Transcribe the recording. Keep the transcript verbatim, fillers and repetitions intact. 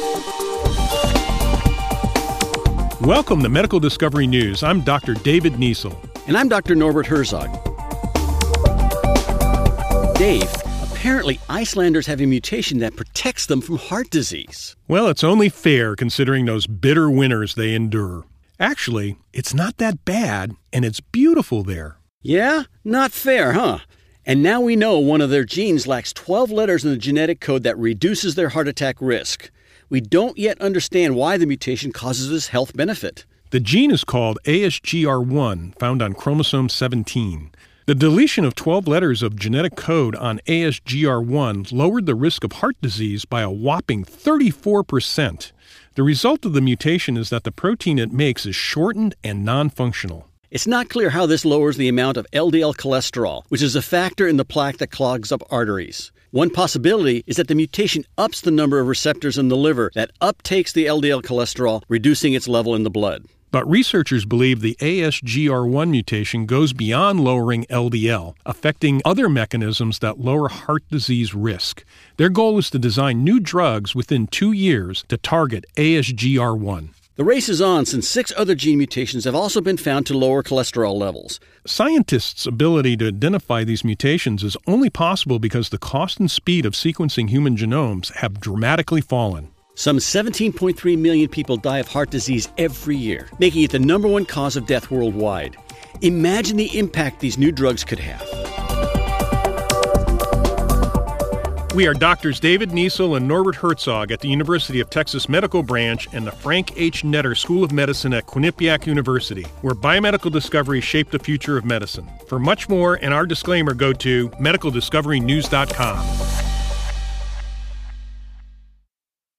Welcome to Medical Discovery News. I'm Doctor David Niesel. And I'm Doctor Norbert Herzog. Dave, apparently Icelanders have a mutation that protects them from heart disease. Well, it's only fair considering those bitter winters they endure. Actually, it's not that bad, and it's beautiful there. Yeah? Not fair, huh? And now we know one of their genes lacks twelve letters in the genetic code that reduces their heart attack risk. We don't yet understand why the mutation causes this health benefit. The gene is called A S G R one, found on chromosome seventeen. The deletion of twelve letters of genetic code on A S G R one lowered the risk of heart disease by a whopping thirty-four percent. The result of the mutation is that the protein it makes is shortened and non-functional. It's not clear how this lowers the amount of L D L cholesterol, which is a factor in the plaque that clogs up arteries. One possibility is that the mutation ups the number of receptors in the liver that uptakes the L D L cholesterol, reducing its level in the blood. But researchers believe the A S G R one mutation goes beyond lowering L D L, affecting other mechanisms that lower heart disease risk. Their goal is to design new drugs within two years to target A S G R one. The race is on since six other gene mutations have also been found to lower cholesterol levels. Scientists' ability to identify these mutations is only possible because the cost and speed of sequencing human genomes have dramatically fallen. Some seventeen point three million people die of heart disease every year, making it the number one cause of death worldwide. Imagine the impact these new drugs could have. We are Doctors David Niesel and Norbert Herzog at the University of Texas Medical Branch and the Frank H. Netter School of Medicine at Quinnipiac University, where biomedical discovery shaped the future of medicine. For much more and our disclaimer, go to medical discovery news dot com.